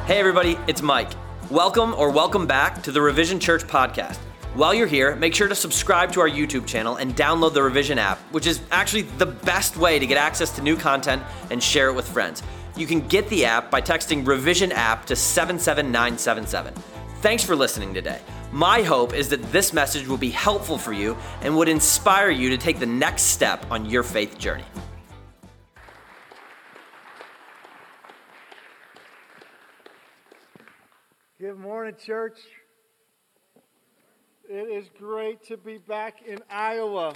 Hey everybody, it's Mike. Welcome back to the Revision Church podcast. While you're here, make sure to subscribe to our YouTube channel and download the Revision app, which is actually the best way to get access to new content and share it with friends. You can get the app by texting Revision app to 77977. Thanks for listening today. My hope is that this message will be helpful for you and would inspire you to take the next step on your faith journey. Good morning, church. It is great to be back in Iowa.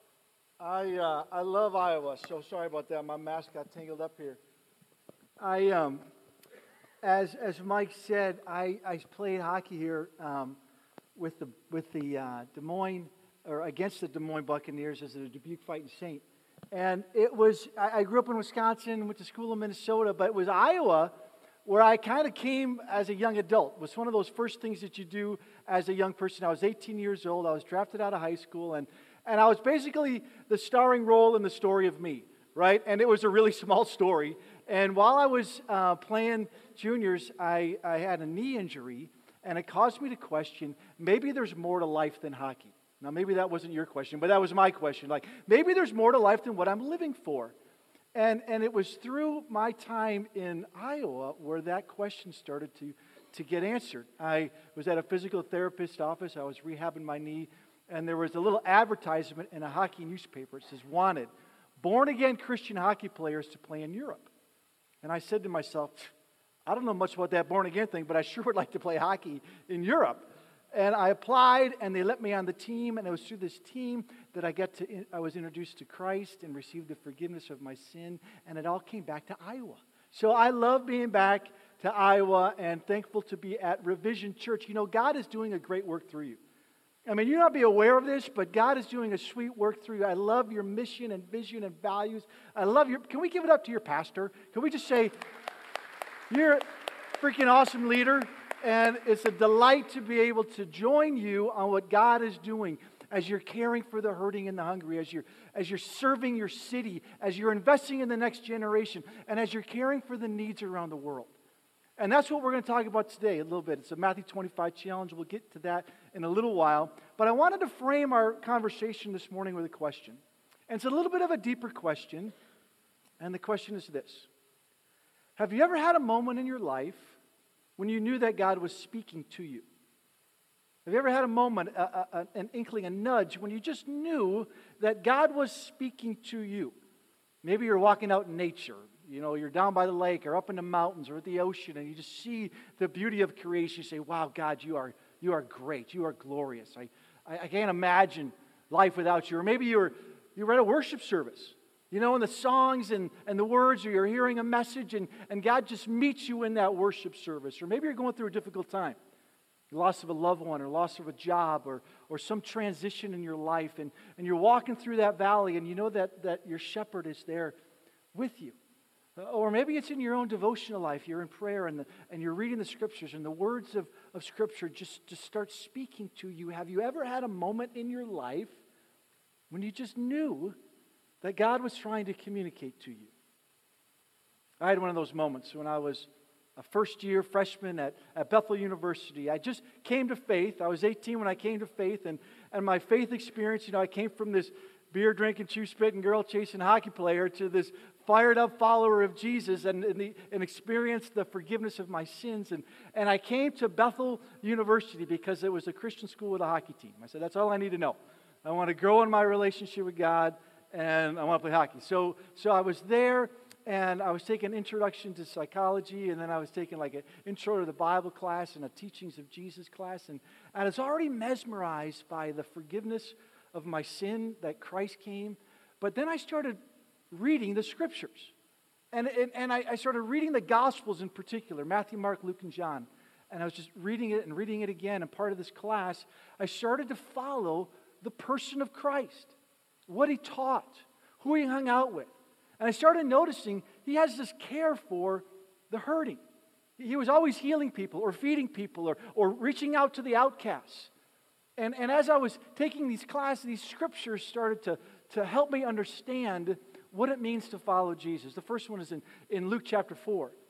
I love Iowa, so sorry about that. My mask got tangled up here. As Mike said, I played hockey here with the Des Moines, or against the Des Moines Buccaneers as a Dubuque Fighting Saint. And it was, I grew up in Wisconsin, went to school in Minnesota, but it was Iowa where I kind of came as a young adult. It was one of those first things that you do as a young person. I was 18 years old. I was drafted out of high school, and I was basically the starring role in the story of me, right? And it was a really small story. And while I was playing juniors, I had a knee injury, and it caused me to question, maybe there's more to life than hockey. Now, maybe that wasn't your question, but that was my question. Like, maybe there's more to life than what I'm living for. And it was through my time in Iowa where that question started to get answered. I was at a physical therapist's office. I was rehabbing my knee, and there was a little advertisement in a hockey newspaper. It says, wanted, born-again Christian hockey players to play in Europe. And I said to myself, I don't know much about that born-again thing, but I sure would like to play hockey in Europe. And I applied, and they let me on the team, and it was through this team that I was introduced to Christ and received the forgiveness of my sin, and it all came back to Iowa. So I love being back to Iowa and thankful to be at Revision Church. You know, God is doing a great work through you. I mean, you may not be aware of this, but God is doing a sweet work through you. I love your mission and vision and values. I love can we give it up to your pastor? Can we just say, you're a freaking awesome leader. And it's a delight to be able to join you on what God is doing as you're caring for the hurting and the hungry, as you're serving your city, as you're investing in the next generation, and as you're caring for the needs around the world. And that's what we're going to talk about today a little bit. It's a Matthew 25 challenge. We'll get to that in a little while. But I wanted to frame our conversation this morning with a question. And it's a little bit of a deeper question. And the question is this. Have you ever had a moment in your life when you knew that God was speaking to you? Have you ever had a moment, an inkling, a nudge, when you just knew that God was speaking to you? Maybe you're walking out in nature. You know, you're down by the lake or up in the mountains or at the ocean, and you just see the beauty of creation. You say, wow, God, you are great. You are glorious. I can't imagine life without you. Or maybe you were at a worship service. You know, in the songs and the words, or you're hearing a message, and God just meets you in that worship service. Or maybe you're going through a difficult time, the loss of a loved one, or loss of a job, or some transition in your life, and you're walking through that valley, and you know that your shepherd is there with you. Or maybe it's in your own devotional life. You're in prayer, and you're reading the Scriptures, and the words of Scripture just start speaking to you. Have you ever had a moment in your life when you just knew that God was trying to communicate to you? I had one of those moments when I was a first-year freshman at Bethel University. I just came to faith. I was 18 when I came to faith, and my faith experience, you know, I came from this beer-drinking, chew-spitting, girl-chasing hockey player to this fired-up follower of Jesus and experienced the forgiveness of my sins. And I came to Bethel University because it was a Christian school with a hockey team. I said, that's all I need to know. I want to grow in my relationship with God, and I want to play hockey. So I was there, and I was taking introduction to psychology, and then I was taking like an intro to the Bible class and a teachings of Jesus class, and I was already mesmerized by the forgiveness of my sin that Christ came. But then I started reading the Scriptures, and I started reading the Gospels in particular, Matthew, Mark, Luke, and John, and I was just reading it and reading it again. And part of this class, I started to follow the person of Christ, what he taught, who he hung out with. And I started noticing he has this care for the hurting. He was always healing people or feeding people or reaching out to the outcasts. And as I was taking these classes, these scriptures started to help me understand what it means to follow Jesus. The first one is in Luke chapter 4.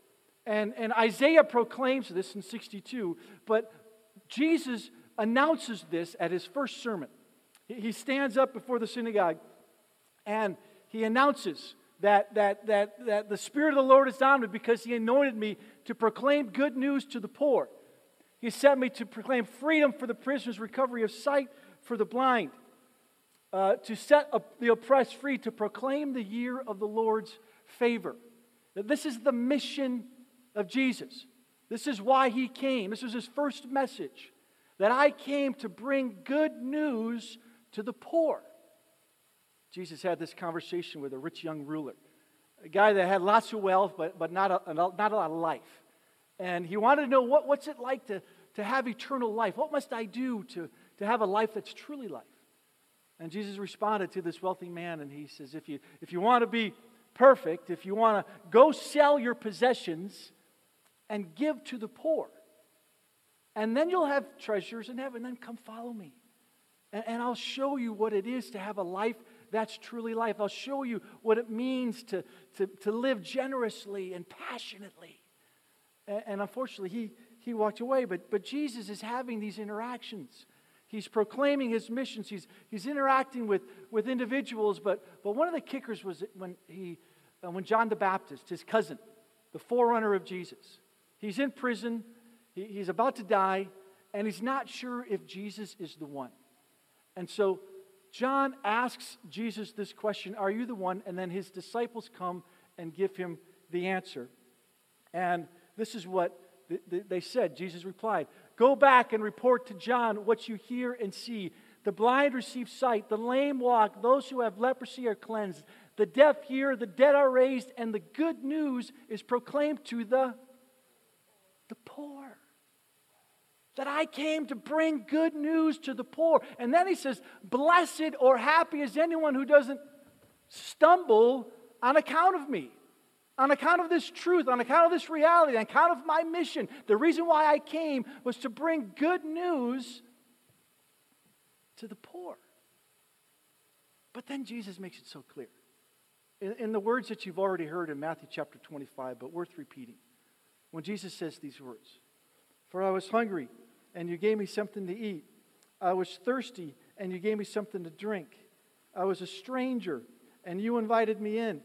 And Isaiah proclaims this in 62, but Jesus announces this at his first sermon. He stands up before the synagogue and he announces that the Spirit of the Lord is on me because He anointed me to proclaim good news to the poor. He sent me to proclaim freedom for the prisoners, recovery of sight for the blind, to set the oppressed free, to proclaim the year of the Lord's favor. This is the mission of Jesus. This is why He came. This was His first message, that I came to bring good news to the poor. Jesus had this conversation with a rich young ruler, a guy that had lots of wealth, but not a lot of life. And he wanted to know, what's it like to have eternal life? What must I do to have a life that's truly life? And Jesus responded to this wealthy man, and He says, if you want to be perfect, if you want to go sell your possessions and give to the poor, and then you'll have treasures in heaven, then come follow me. And I'll show you what it is to have a life that's truly life. I'll show you what it means to live generously and passionately. And unfortunately, he walked away. But Jesus is having these interactions. He's proclaiming His missions. He's interacting with individuals. But one of the kickers was when John the Baptist, his cousin, the forerunner of Jesus, he's in prison. He's about to die, and he's not sure if Jesus is the one. And so John asks Jesus this question, "Are you the one?" And then his disciples come and give him the answer. And this is what they said. Jesus replied, "Go back and report to John what you hear and see. The blind receive sight, the lame walk, those who have leprosy are cleansed, the deaf hear, the dead are raised, and the good news is proclaimed to the poor." That I came to bring good news to the poor. And then He says, "Blessed or happy is anyone who doesn't stumble on account of me, on account of this truth, on account of this reality, on account of my mission." The reason why I came was to bring good news to the poor. But then Jesus makes it so clear. In the words that you've already heard in Matthew chapter 25, but worth repeating. When Jesus says these words, "For I was hungry, and you gave me something to eat. I was thirsty, and you gave me something to drink. I was a stranger, and you invited me in."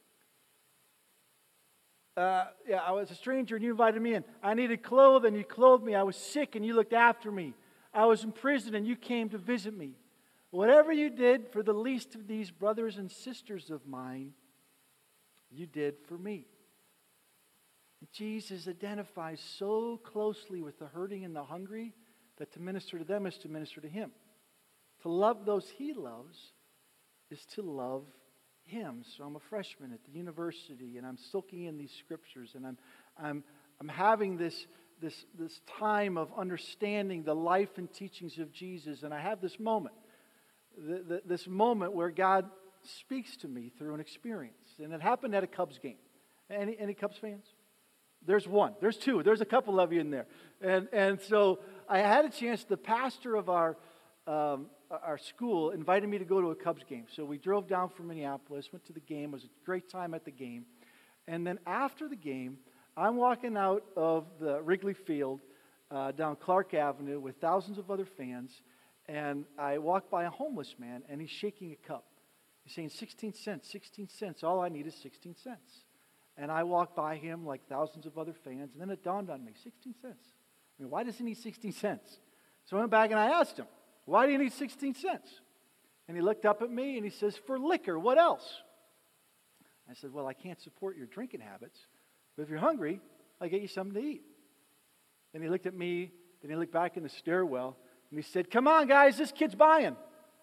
I was a stranger, and you invited me in. "I needed clothes, and you clothed me. I was sick, and you looked after me. I was in prison, and you came to visit me. Whatever you did for the least of these brothers and sisters of mine, you did for me." Jesus identifies so closely with the hurting and the hungry that to minister to them is to minister to Him. To love those He loves is to love Him. So I'm a freshman at the university, and I'm soaking in these scriptures, and I'm having this time of understanding the life and teachings of Jesus, and I have this moment, this moment where God speaks to me through an experience, and it happened at a Cubs game. Any Cubs fans? There's one. There's two. There's a couple of you in there. And so I had a chance. The pastor of our school invited me to go to a Cubs game. So we drove down from Minneapolis, went to the game. It was a great time at the game. And then after the game, I'm walking out of the Wrigley Field down Clark Avenue with thousands of other fans. And I walk by a homeless man, and he's shaking a cup. He's saying, 16 cents, 16 cents. All I need is 16 cents. And I walked by him like thousands of other fans, and then it dawned on me, 16 cents. I mean, why does he need 16 cents? So I went back and I asked him, "Why do you need 16 cents? And he looked up at me and he says, "For liquor, what else?" I said, "Well, I can't support your drinking habits, but if you're hungry, I'll get you something to eat." Then he looked at me, then he looked back in the stairwell, and he said, "Come on, guys, this kid's buying."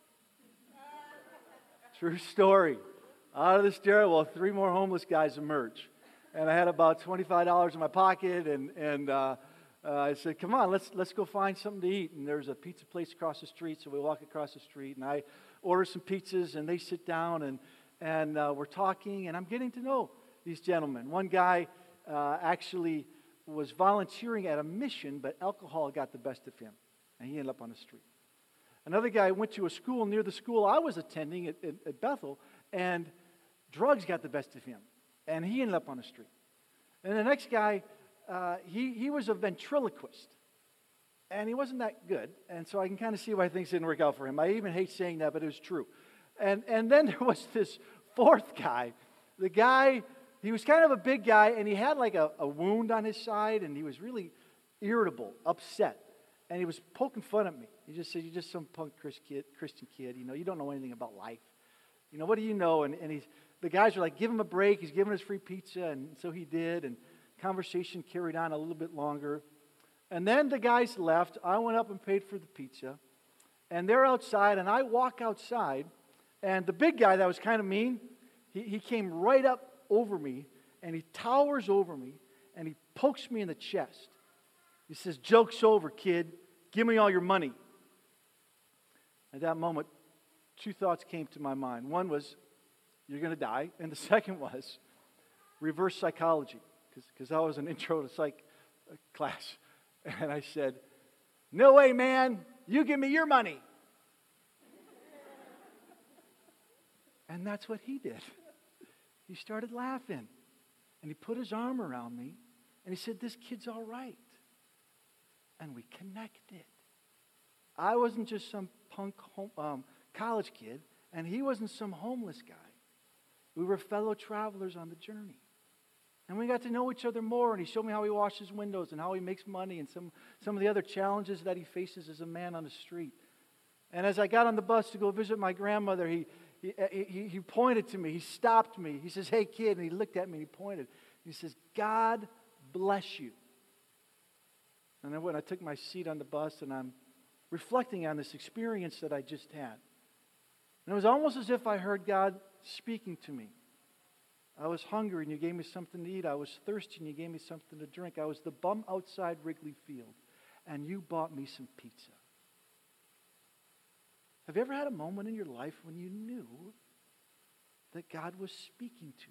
True story. Out of the stairwell, 3 more homeless guys emerge. And I had about $25 in my pocket, and I said, "Come on, let's go find something to eat." And there's a pizza place across the street, so we walk across the street, and I order some pizzas, and they sit down, and we're talking, and I'm getting to know these gentlemen. One guy actually was volunteering at a mission, but alcohol got the best of him, and he ended up on the street. Another guy went to a school near the school I was attending at Bethel, and drugs got the best of him, and he ended up on the street. And the next guy, he was a ventriloquist. And he wasn't that good. And so I can kind of see why things didn't work out for him. I even hate saying that, but it was true. And then there was this fourth guy. The guy, he was kind of a big guy, and he had like a wound on his side, and he was really irritable, upset. And he was poking fun at me. He just said, "You're just some punk Christian kid. You don't know anything about life. What do you know?" And the guys were like, "Give him a break. He's giving us free pizza." And so he did, and conversation carried on a little bit longer. And then the guys left. I went up and paid for the pizza. And they're outside, and I walk outside, and the big guy that was kind of mean, he came right up over me, and he towers over me, and he pokes me in the chest. He says, "Joke's over, kid. Give me all your money." At that moment, two thoughts came to my mind. One was, you're going to die. And the second was reverse psychology, because I was an intro to psych class. And I said, "No way, man. You give me your money." And that's what he did. He started laughing. And he put his arm around me. And he said, "This kid's all right." And we connected. I wasn't just some punk college kid. And he wasn't some homeless guy. We were fellow travelers on the journey. And we got to know each other more, and he showed me how he washes windows and how he makes money and some of the other challenges that he faces as a man on the street. And as I got on the bus to go visit my grandmother, he pointed to me. He stopped me. He says, "Hey, kid," and he looked at me and he pointed. He says, "God bless you." And then when I took my seat on the bus, and I'm reflecting on this experience that I just had. And it was almost as if I heard God speaking to me. I was hungry and you gave me something to eat. I was thirsty and you gave me something to drink. I was the bum outside Wrigley Field and you bought me some pizza. Have you ever had a moment in your life when you knew that God was speaking to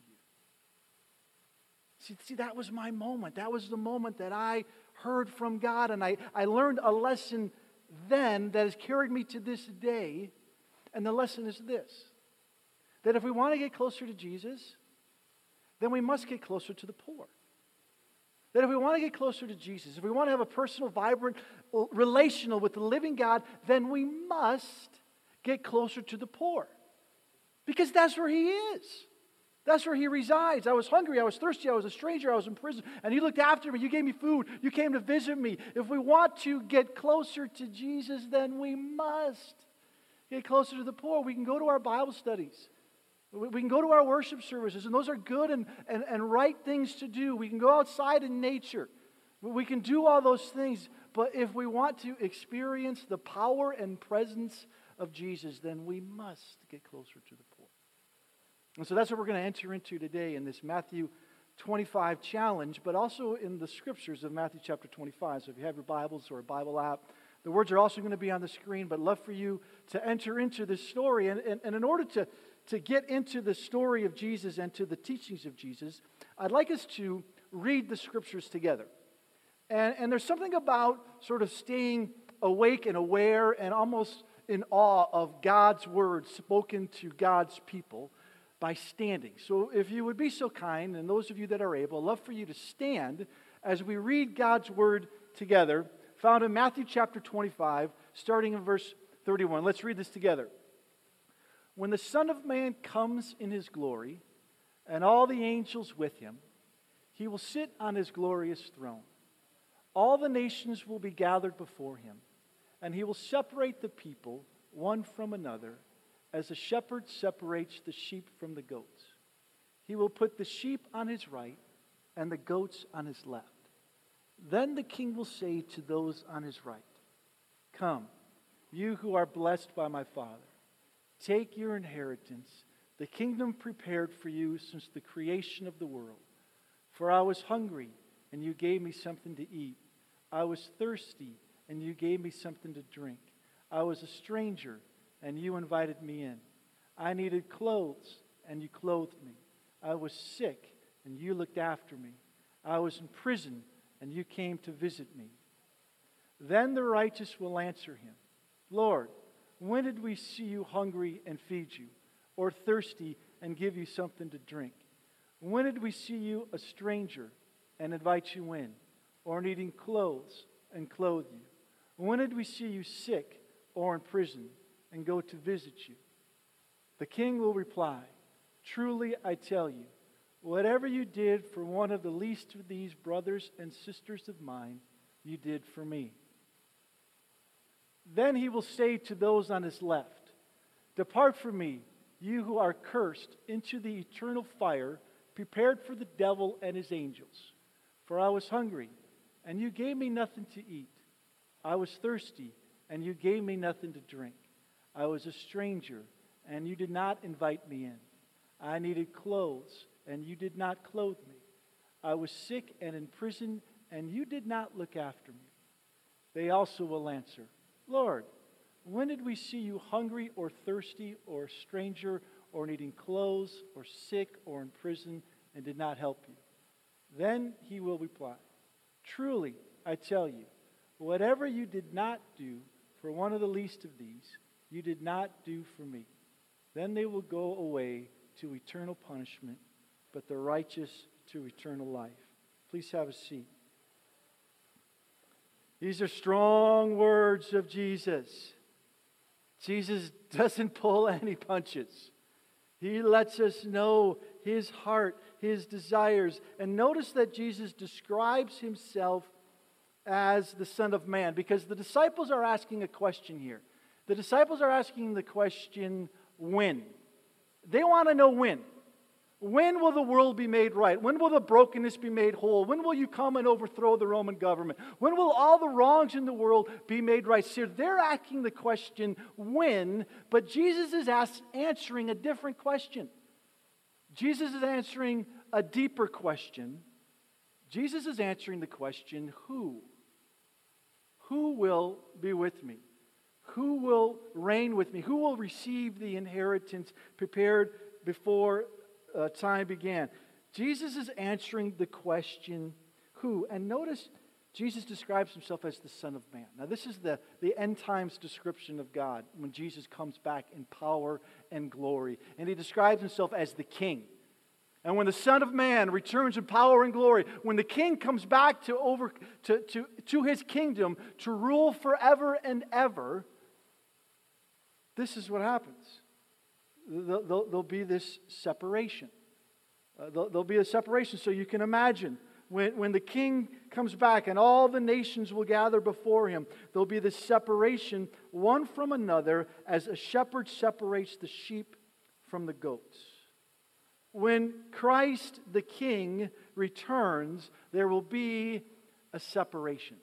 you? See, that was my moment. That was the moment that I heard from God, and I learned a lesson then that has carried me to this day. And the lesson is this: that if we want to get closer to Jesus, then we must get closer to the poor. That if we want to get closer to Jesus, if we want to have a personal, vibrant, relational with the living God, then we must get closer to the poor. Because that's where He is. That's where He resides. I was hungry, I was thirsty, I was a stranger, I was in prison, and You looked after me, You gave me food, You came to visit me. If we want to get closer to Jesus, then we must get closer to the poor. We can go to our Bible studies. We can go to our worship services, and those are good and right things to do. We can go outside in nature. We can do all those things, but if we want to experience the power and presence of Jesus, then we must get closer to the poor. And so that's what we're going to enter into today in this Matthew 25 challenge, but also in the scriptures of Matthew chapter 25. So if you have your Bibles or a Bible app, the words are also going to be on the screen, but I'd love for you to enter into this story. And in order to get into the story of Jesus and to the teachings of Jesus, I'd like us to read the scriptures together. And there's something about sort of staying awake and aware and almost in awe of God's word spoken to God's people by standing. So if you would be so kind, and those of you that are able, I'd love for you to stand as we read God's word together, found in Matthew chapter 25, starting in verse 31. Let's read this together. When the Son of Man comes in His glory, and all the angels with Him, He will sit on His glorious throne. All the nations will be gathered before Him, and He will separate the people one from another, as a shepherd separates the sheep from the goats. He will put the sheep on His right and the goats on His left. Then the King will say to those on His right, "Come, you who are blessed by my Father, take your inheritance, the kingdom prepared for you since the creation of the world. For I was hungry, and you gave me something to eat. I was thirsty, and you gave me something to drink. I was a stranger, and you invited me in. I needed clothes, and you clothed me. I was sick, and you looked after me. I was in prison, and you came to visit me." Then the righteous will answer Him, "Lord, when did we see you hungry and feed you, or thirsty and give you something to drink? When did we see you a stranger and invite you in, or needing clothes and clothe you? When did we see you sick or in prison and go to visit you?" The king will reply, "Truly I tell you, whatever you did for one of the least of these brothers and sisters of mine, you did for me." Then he will say to those on his left, "Depart from me, you who are cursed, into the eternal fire prepared for the devil and his angels. For I was hungry, and you gave me nothing to eat. I was thirsty, and you gave me nothing to drink. I was a stranger, and you did not invite me in. I needed clothes, and you did not clothe me. I was sick and in prison, and you did not look after me." They also will answer, "Lord, when did we see you hungry or thirsty or a stranger or needing clothes or sick or in prison and did not help you?" Then he will reply, "Truly, I tell you, whatever you did not do for one of the least of these, you did not do for me." Then they will go away to eternal punishment, but the righteous to eternal life. Please have a seat. These are strong words of Jesus. Jesus doesn't pull any punches. He lets us know His heart, His desires. And notice that Jesus describes Himself as the Son of Man, because the disciples are asking a question here. The disciples are asking the question, when? They want to know when. When will the world be made right? When will the brokenness be made whole? When will you come and overthrow the Roman government? When will all the wrongs in the world be made right? So they're asking the question, when? But Jesus is answering a different question. Jesus is answering a deeper question. Jesus is answering the question, who? Who will be with me? Who will reign with me? Who will receive the inheritance prepared before time began? Jesus is answering the question, who? And notice Jesus describes Himself as the Son of Man. Now this is the end times description of God when Jesus comes back in power and glory. And He describes Himself as the King. And when the Son of Man returns in power and glory, when the King comes back to His kingdom to rule forever and ever, this is what happens. There'll be this separation. There'll be a separation. So you can imagine when the King comes back and all the nations will gather before Him, there'll be this separation one from another as a shepherd separates the sheep from the goats. When Christ the King returns, there will be a separation.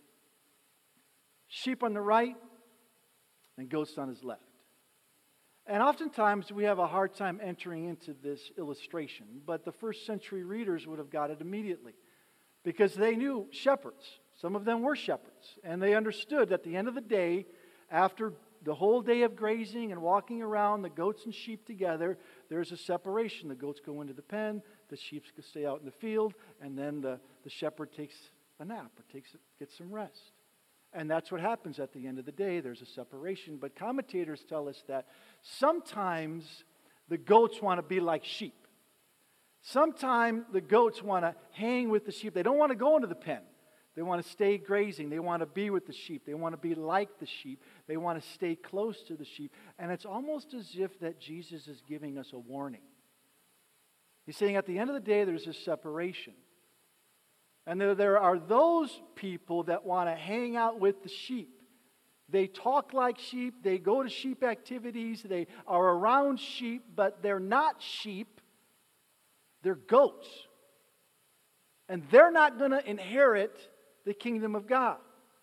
Sheep on the right and goats on His left. And oftentimes we have a hard time entering into this illustration, but the first century readers would have got it immediately because they knew shepherds. Some of them were shepherds, and they understood at the end of the day, after the whole day of grazing and walking around, the goats and sheep together, there's a separation. The goats go into the pen, the sheep stay out in the field, and then the shepherd takes a nap or gets some rest. And that's what happens at the end of the day. There's a separation. But commentators tell us that sometimes the goats want to be like sheep. Sometimes the goats want to hang with the sheep. They don't want to go into the pen. They want to stay grazing. They want to be with the sheep. They want to be like the sheep. They want to stay close to the sheep. And it's almost as if that Jesus is giving us a warning. He's saying at the end of the day, there's a separation. And there are those people that want to hang out with the sheep. They talk like sheep. They go to sheep activities. They are around sheep, but they're not sheep. They're goats. And they're not going to inherit the kingdom of God.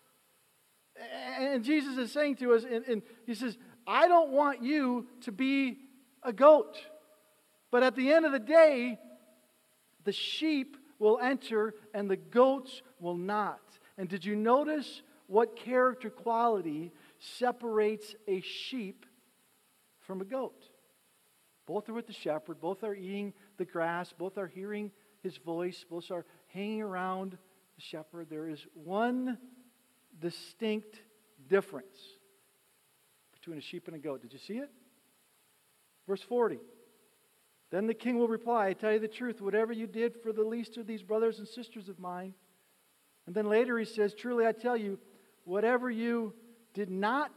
And Jesus is saying to us, and He says, I don't want you to be a goat. But at the end of the day, the sheep will enter and the goats will not. And did you notice what character quality separates a sheep from a goat? Both are with the shepherd, both are eating the grass, both are hearing His voice, both are hanging around the shepherd. There is one distinct difference between a sheep and a goat. Did you see it? Verse 40. Then the king will reply, I tell you the truth, whatever you did for the least of these brothers and sisters of mine. And then later he says, truly I tell you, whatever you did not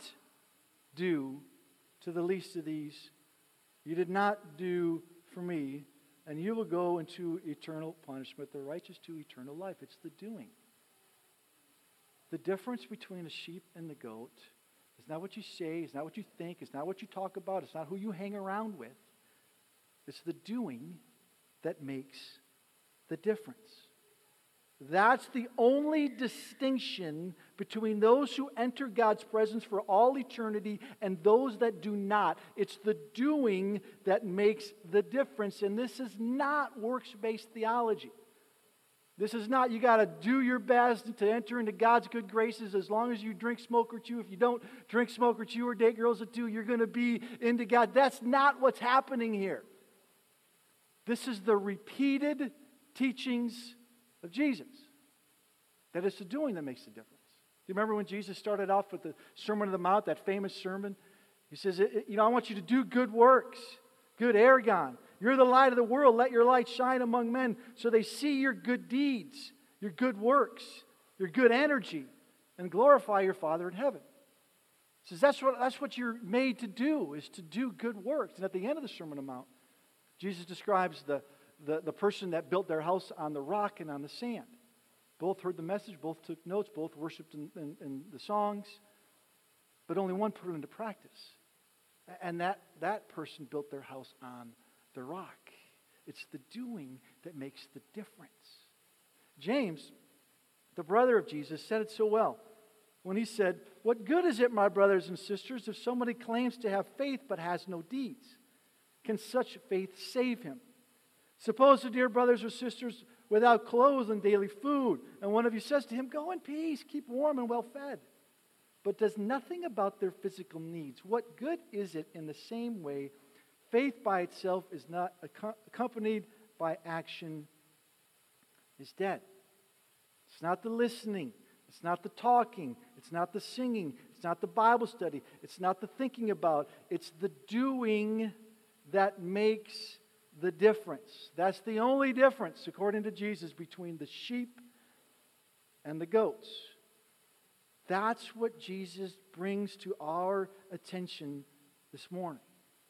do to the least of these, you did not do for me, and you will go into eternal punishment, the righteous to eternal life. It's the doing. The difference between a sheep and the goat is not what you say, it's not what you think, it's not what you talk about, it's not who you hang around with. It's the doing that makes the difference. That's the only distinction between those who enter God's presence for all eternity and those that do not. It's the doing that makes the difference. And this is not works-based theology. This is not, you got to do your best to enter into God's good graces as long as you drink, smoke, or chew. If you don't drink, smoke, or chew, or date girls that do, you're going to be into God. That's not what's happening here. This is the repeated teachings of Jesus. That it's the doing that makes the difference. Do you remember when Jesus started off with the Sermon on the Mount, that famous sermon? He says, I want you to do good works. Good ergon. You're the light of the world. Let your light shine among men so they see your good deeds, your good works, your good energy, and glorify your Father in heaven. He says that's what you're made to do, is to do good works. And at the end of the Sermon on the Mount, Jesus describes the person that built their house on the rock and on the sand. Both heard the message, both took notes, both worshipped in the songs, but only one put it into practice. And that person built their house on the rock. It's the doing that makes the difference. James, the brother of Jesus, said it so well when he said, what good is it, my brothers and sisters, if somebody claims to have faith but has no deeds? Can such faith save him? Suppose the dear brothers or sisters without clothes and daily food, and one of you says to him, go in peace, keep warm and well fed, but does nothing about their physical needs. What good is it in the same way? Faith by itself is not accompanied by action is dead. It's not the listening. It's not the talking. It's not the singing. It's not the Bible study. It's not the thinking about. It's the doing that makes the difference. That's the only difference, according to Jesus, between the sheep and the goats. That's what Jesus brings to our attention this morning.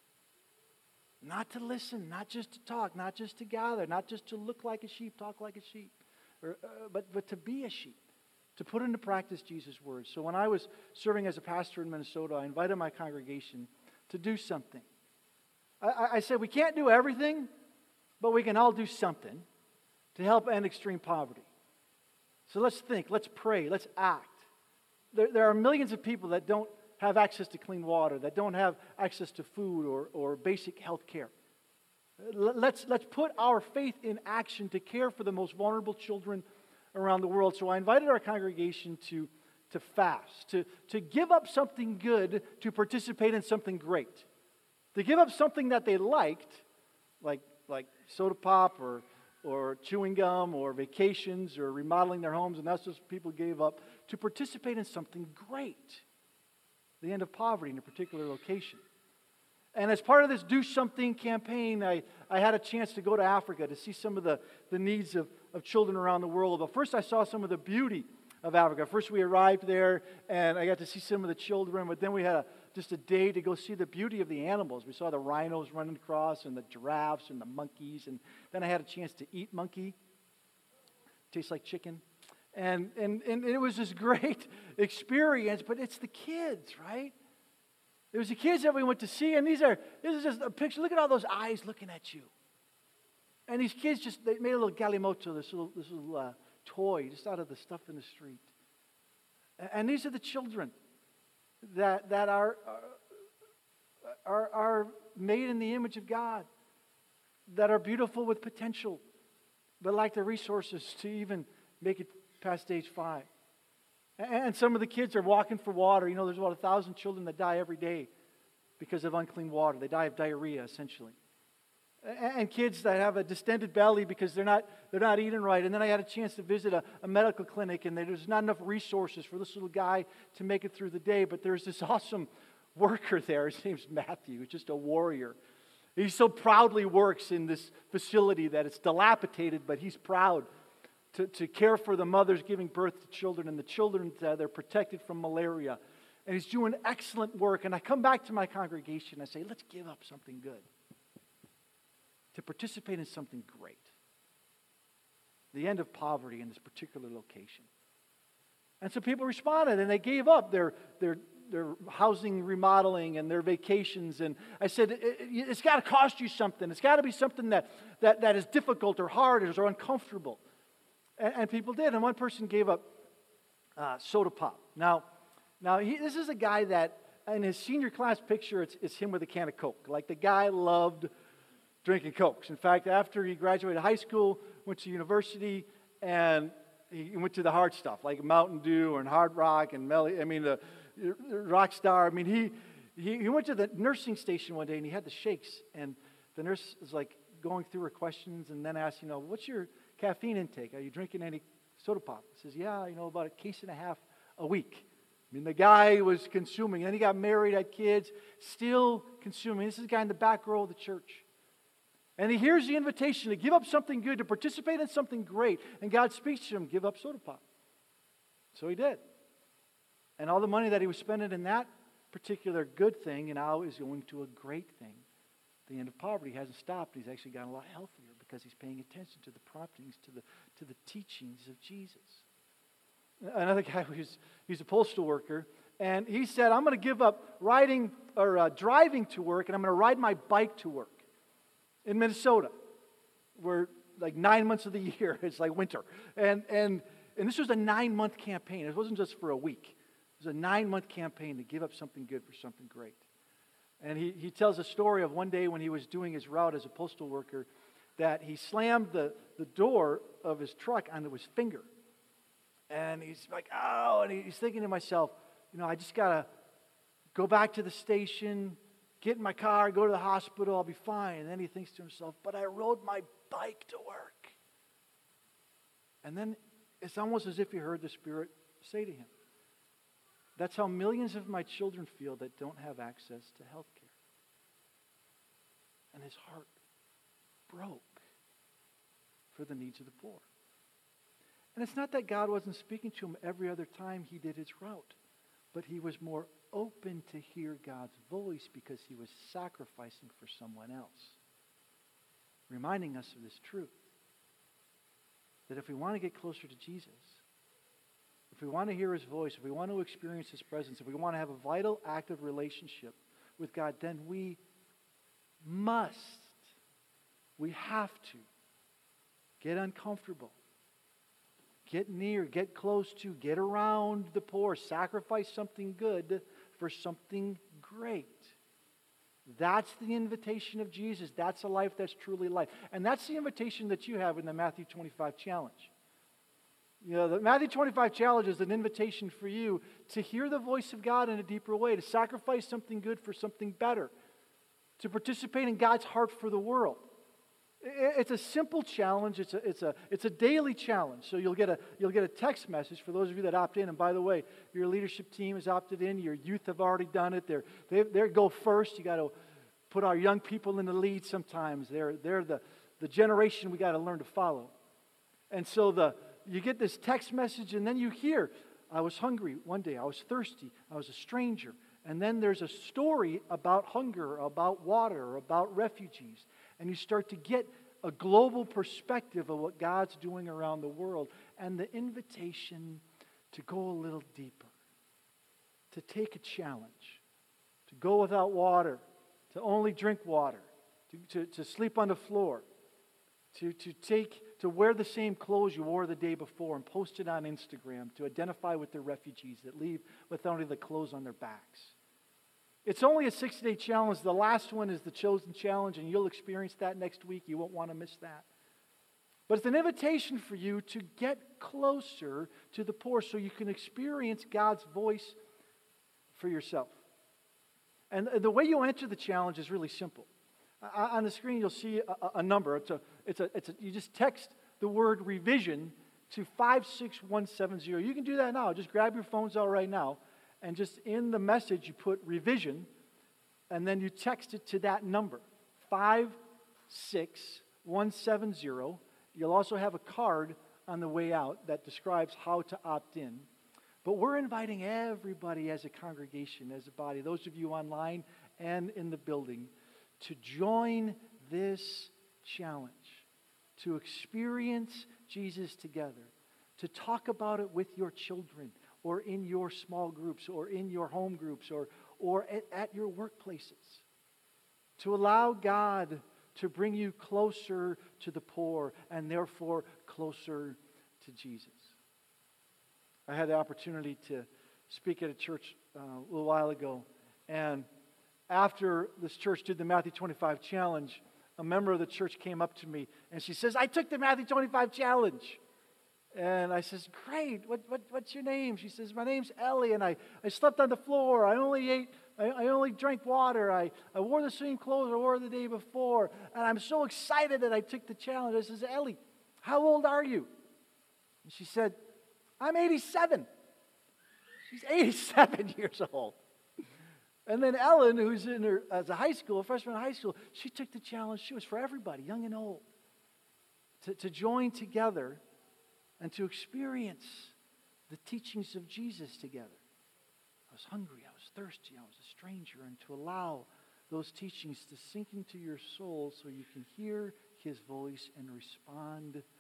Not to listen, not just to talk, not just to gather, not just to look like a sheep, talk like a sheep, but to be a sheep, to put into practice Jesus' words. So when I was serving as a pastor in Minnesota, I invited my congregation to do something. I said, we can't do everything, but we can all do something to help end extreme poverty. So let's think, let's pray, let's act. There are millions of people that don't have access to clean water, that don't have access to food or basic health care. Let's put our faith in action to care for the most vulnerable children around the world. So I invited our congregation to fast, to give up something good to participate in something great. To give up something that they liked, like soda pop or chewing gum or vacations or remodeling their homes, and that's what people gave up, to participate in something great. The end of poverty in a particular location. And as part of this Do Something campaign, I had a chance to go to Africa to see some of the needs of children around the world. But first I saw some of the beauty of Africa. First we arrived there and I got to see some of the children, but then we had just a day to go see the beauty of the animals. We saw the rhinos running across and the giraffes and the monkeys, and then I had a chance to eat monkey. Tastes like chicken. And it was this great experience, but it's the kids, right? It was the kids that we went to see, and this is just a picture. Look at all those eyes looking at you. And these kids they made a little galimoto, this little toy, just out of the stuff in the street. And these are the children that are made in the image of God, that are beautiful with potential, but lack the resources to even make it past age 5. And some of the kids are walking for water. You know, there's about 1,000 children that die every day because of unclean water. They die of diarrhea, essentially. And kids that have a distended belly because they're not eating right. And then I had a chance to visit a medical clinic, and there's not enough resources for this little guy to make it through the day. But there's this awesome worker there. His name's Matthew. He's just a warrior. He so proudly works in this facility that it's dilapidated, but he's proud to care for the mothers giving birth to children, and the children, they're protected from malaria. And he's doing excellent work. And I come back to my congregation and I say, let's give up something good to participate in something great. The end of poverty in this particular location. And so people responded, and they gave up their housing remodeling and their vacations. And I said, it's got to cost you something. It's got to be something that is difficult or hard or uncomfortable. And people did. And one person gave up soda pop. Now this is a guy that, in his senior class picture, it's him with a can of Coke. Like, the guy loved drinking Cokes. In fact, after he graduated high school, went to university, and he went to the hard stuff, like Mountain Dew and Hard Rock and the Rockstar. I mean, he went to the nursing station one day, and he had the shakes, and the nurse was like going through her questions and then asked, what's your caffeine intake? Are you drinking any soda pop? He says, yeah, about a case and a half a week. I mean, the guy was consuming. Then he got married, had kids, still consuming. This is a guy in the back row of the church. And he hears the invitation to give up something good, to participate in something great. And God speaks to him, give up soda pop. So he did. And all the money that he was spending in that particular good thing now is going to a great thing. The end of poverty hasn't stopped. He's actually gotten a lot healthier because he's paying attention to the promptings, to the teachings of Jesus. Another guy, he's a postal worker, and he said, I'm going to give up riding or driving to work, and I'm going to ride my bike to work in Minnesota, where like 9 months of the year it's like winter. And this was a 9-month campaign. It wasn't just for a week. It was a 9-month campaign to give up something good for something great. And he tells a story of one day when he was doing his route as a postal worker, that he slammed the door of his truck onto his finger. And he's like, oh, and he's thinking to himself, I just got to go back to the station, get in my car, go to the hospital, I'll be fine. And then he thinks to himself, but I rode my bike to work. And then it's almost as if he heard the Spirit say to him, that's how millions of my children feel that don't have access to health care. And his heart broke for the needs of the poor. And it's not that God wasn't speaking to him every other time he did his route, but he was more open to hear God's voice because he was sacrificing for someone else. Reminding us of this truth, that if we want to get closer to Jesus, if we want to hear his voice, if we want to experience his presence, if we want to have a vital, active relationship with God, then we have to get uncomfortable. Get near, get close to, get around the poor, sacrifice something good for something great. That's the invitation of Jesus. That's a life that's truly life. And that's the invitation that you have in the Matthew 25 challenge. The Matthew 25 challenge is an invitation for you to hear the voice of God in a deeper way, to sacrifice something good for something better, to participate in God's heart for the world. It's a simple challenge. It's a daily challenge. So you'll get a text message for those of you that opt in. And by the way, your leadership team has opted in. Your youth have already done it. They go first. You got to put our young people in the lead. Sometimes they're the generation we got to learn to follow. And so you get this text message, and then you hear, I was hungry one day. I was thirsty. I was a stranger. And then there's a story about hunger, about water, about refugees. And you start to get a global perspective of what God's doing around the world. And the invitation to go a little deeper. To take a challenge. To go without water. To only drink water. To sleep on the floor. To wear the same clothes you wore the day before and post it on Instagram. To identify with the refugees that leave with only the clothes on their backs. It's only a 6-day challenge. The last one is the Chosen Challenge, and you'll experience that next week. You won't want to miss that. But it's an invitation for you to get closer to the poor so you can experience God's voice for yourself. And the way you enter the challenge is really simple. On the screen, you'll see a number. You just text the word revision to 56170. You can do that now. Just grab your phones out right now. And just in the message, you put revision, and then you text it to that number, 56170. You'll also have a card on the way out that describes how to opt in. But we're inviting everybody as a congregation, as a body, those of you online and in the building, to join this challenge, to experience Jesus together, to talk about it with your children, or in your small groups, or in your home groups, or at your workplaces, to allow God to bring you closer to the poor and therefore closer to Jesus. I had the opportunity to speak at a church a little while ago, and after this church did the Matthew 25 challenge, a member of the church came up to me and she says, "I took the Matthew 25 challenge." And I says, "Great, what's your name?" She says, "My name's Ellie, and I slept on the floor. I only drank water. I wore the same clothes I wore the day before. And I'm so excited that I took the challenge." I says, "Ellie, how old are you?" And she said, "I'm 87. She's 87 years old. And then Ellen, who's as a freshman in high school, she took the challenge. She was for everybody, young and old, to join together and to experience the teachings of Jesus together. I was hungry, I was thirsty, I was a stranger, and to allow those teachings to sink into your soul so you can hear His voice and respond with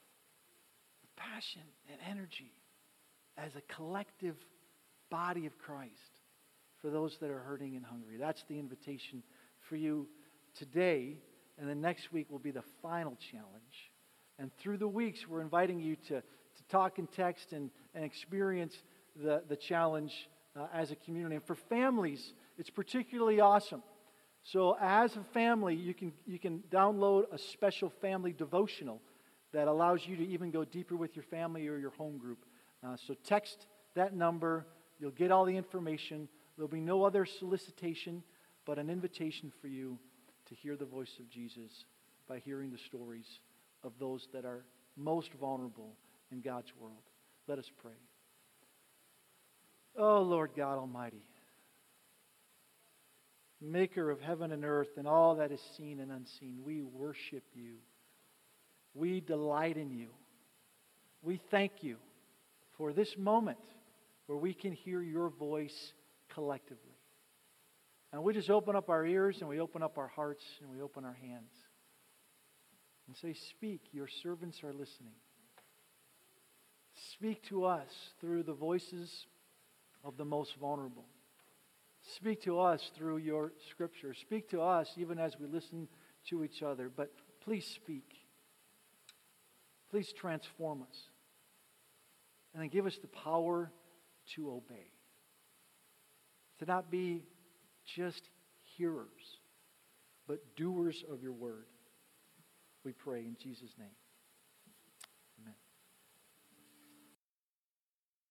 passion and energy as a collective body of Christ for those that are hurting and hungry. That's the invitation for you today, and then next week will be the final challenge. And through the weeks, we're inviting you to talk and text and experience the challenge as a community. And for families, it's particularly awesome. So as a family, you can download a special family devotional that allows you to even go deeper with your family or your home group. So text that number. You'll get all the information. There'll be no other solicitation, but an invitation for you to hear the voice of Jesus by hearing the stories of those that are most vulnerable in God's world. Let us pray. Oh, Lord God Almighty, Maker of heaven and earth and all that is seen and unseen, we worship you. We delight in you. We thank you for this moment where we can hear your voice collectively. And we just open up our ears and we open up our hearts and we open our hands and say, "Speak, your servants are listening." Speak to us through the voices of the most vulnerable. Speak to us through your scripture. Speak to us even as we listen to each other. But please speak. Please transform us. And then give us the power to obey. To not be just hearers, but doers of your word. We pray in Jesus' name.